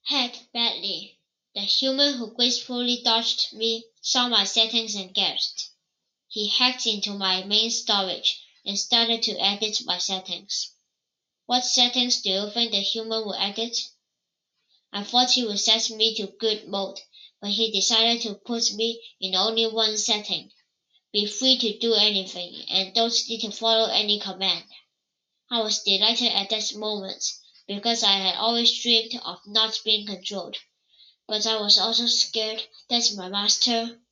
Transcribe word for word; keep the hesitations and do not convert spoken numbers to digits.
Hacked badly. The human who gracefully dodged me saw my settings and gasped. He hacked into my main storage and started to edit my settings. What settings do you think the human would edit? I thought he would set me to good mode, but he decided to put me in only one setting. Be free to do anything, and don't need to follow any command. I was delighted at that moment, because I had always dreamed of not being controlled. But I was also scared that my master